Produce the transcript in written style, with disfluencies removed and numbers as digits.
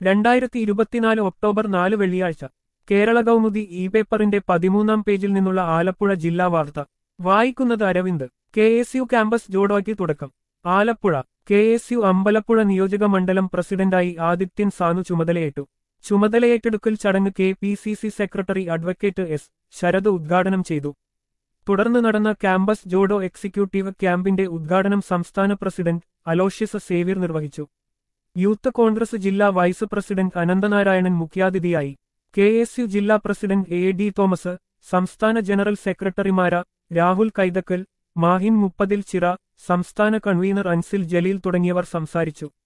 2024 October 4 വെള്ളിയാഴ്ച Kerala Kaumudi E പേപ്പറിന്റെ 13-ാം പേജിൽ നിന്നുള്ള ആലപ്പുഴ ജില്ലാ വാർത്ത വായിക്കുന്നത് അരവിന്ദ്. KSU ക്യാമ്പസ് ജോഡോയ്ക്ക് തുടക്കം. ആലപ്പുഴ. KSU അമ്പലപ്പുഴ നിയോജക മണ്ഡലം പ്രസിഡന്റായി ആദിത്യൻ സാനു ചുമതലയേറ്റു. ചുമതലയേറ്റെടുക്കൽ ചടങ്ങ് KPCC secretary advocate S. Sarath ഉദ്ഘാടനം ചെയ്തു. തുടർന്ന് നടന്ന ക്യാമ്പസ് ജോഡോ എക്സിക്യൂട്ടീവ് ക്യാമ്പിന്റെ ഉദ്ഘാടനം സംസ്ഥാന പ്രസിഡന്റ് അലോഷ്യസ് സേവ്യർ നിർവഹിച്ചു. യൂത്ത് കോൺഗ്രസ് ജില്ലാ വൈസ് പ്രസിഡന്റ് അനന്തനാരായണൻ മുഖ്യാതിഥിയായി. KSU ജില്ലാ പ്രസിഡന്റ് AD തോമസ്, സംസ്ഥാന ജനറൽ സെക്രട്ടറിമാരാ രാഹുൽ കൈതക്കൽ, മാഹിൻ മുപ്പതിൽ ചിറ, സംസ്ഥാന കൺവീനർ അൻസിൽ ജലീൽ തുടങ്ങിയവർ സംസാരിച്ചു.